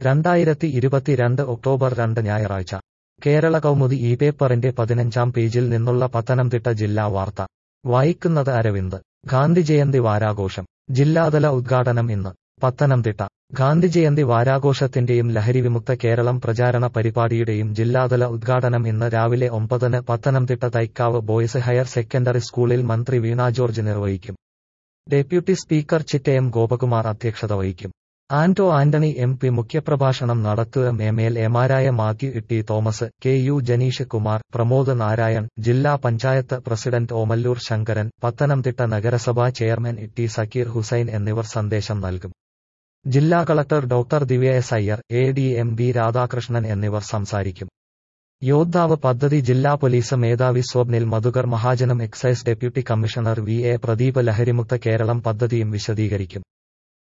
2022 October 2 ഞായറാഴ്ച കേരള കൗമുദി ഈ പേപ്പറിന്റെ 15-ാം പേജിൽ നിന്നുള്ള പത്തനംതിട്ട ജില്ലാ വാർത്ത വായിക്കുന്നത് അരവിന്ദ്. ഗാന്ധിജയന്തി വാരാഘോഷം ജില്ലാതല ഉദ്ഘാടനം ഇന്ന്. പത്തനംതിട്ട ഗാന്ധിജയന്തി വാരാഘോഷത്തിന്റെയും ലഹരിവിമുക്ത കേരളം പ്രചാരണ പരിപാടിയുടെയും ജില്ലാതല ഉദ്ഘാടനം ഇന്ന് രാവിലെ 9-ന് Pathanamthitta Thaikkavu boys higher secondary സ്കൂളിൽ മന്ത്രി വീണ ജോർജ് നിർവഹിക്കും. ഡെപ്യൂട്ടി സ്പീക്കർ ചിറ്റയം ഗോപകുമാർ അധ്യക്ഷത വഹിക്കും. ആന്റോ ആന്റണി MP മുഖ്യപ്രഭാഷണം നടത്തുകയും MLA-മാരായ മാത്യു ടി തോമസ്, KU ജനീഷ് കുമാർ, പ്രമോദ് നാരായൺ, ജില്ലാ പഞ്ചായത്ത് പ്രസിഡന്റ് ഓമല്ലൂർ ശങ്കരൻ, പത്തനംതിട്ട നഗരസഭാ ചെയർമാൻ ടി സക്കീർ ഹുസൈൻ എന്നിവർ സന്ദേശം നൽകും. ജില്ലാ collector doctor Divya S Iyer, ADM B Radhakrishnan എന്നിവർ സംസാരിക്കും. യോദ്ധാവ് പദ്ധതി ജില്ലാ പോലീസ് മേധാവി സ്വപ്നിൽ മധുകർ മഹാജനും excise deputy commissioner VA Pradeep ലഹരിമുക്ത കേരളം പദ്ധതിയും വിശദീകരിക്കും.